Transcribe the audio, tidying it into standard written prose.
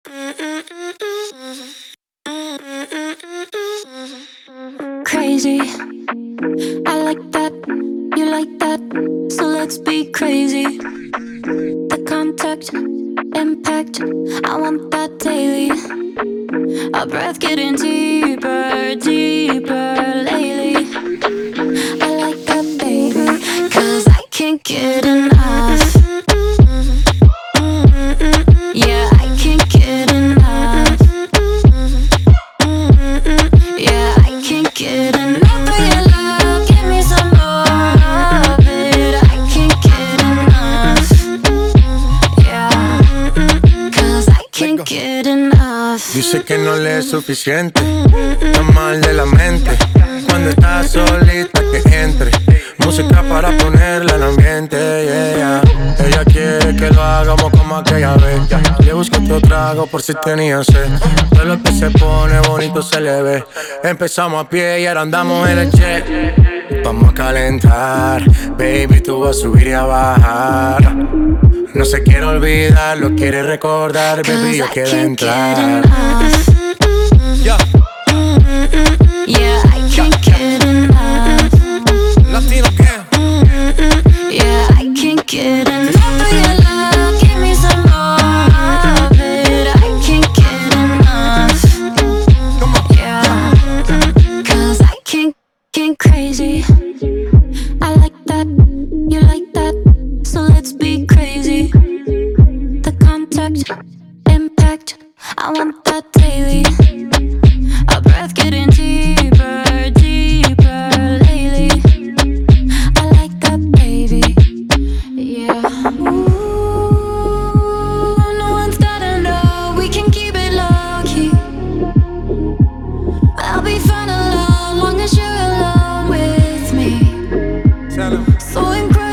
Crazy, I like that, you like that, so let's be crazy. The contact, impact, I want that daily. Our breath getting deeper, deeper lately. I like that, baby, 'cause I can't get enough. Yeah, I can't get enough. Yeah, I can't get enough of your love. Give me some more of it. I can't get enough. Yeah, 'cause I can't get enough. Dice que no le es suficiente, está mal de la mente. Cuando estás solita que entre música para ponerla en ambiente, yeah. Ella quiere que lo hagamos como aquella vez. Le busco otro trago por si tenía sed. Todo lo que se pone bonito se le ve. Empezamos a pie y ahora andamos en el jet. Vamos a calentar, baby, tú vas a subir y a bajar. No se quiere olvidar, lo quiere recordar, baby, yo quiero entrar. Yeah, I can't get enough. Latino gang. Yeah, I can't get enough of your love. Give me some more of it. I can't get enough. Yeah, 'cause I can't get crazy. I like that, you like that, so let's be crazy. The contact, impact, I want that daily. Our breath getting deeper, deeper lately. I like that, baby. Yeah. Ooh, no one's gotta know. We can keep it low key. I'll be fine alone, long as you're alone with me. So incredible.